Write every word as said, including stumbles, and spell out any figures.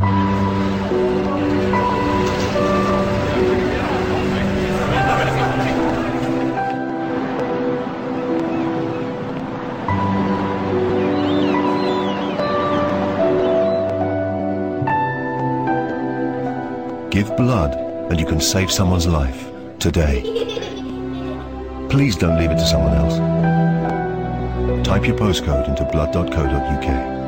Give blood and you can save someone's life today. Please don't leave it to someone else. Type your postcode into blood dot co dot U K.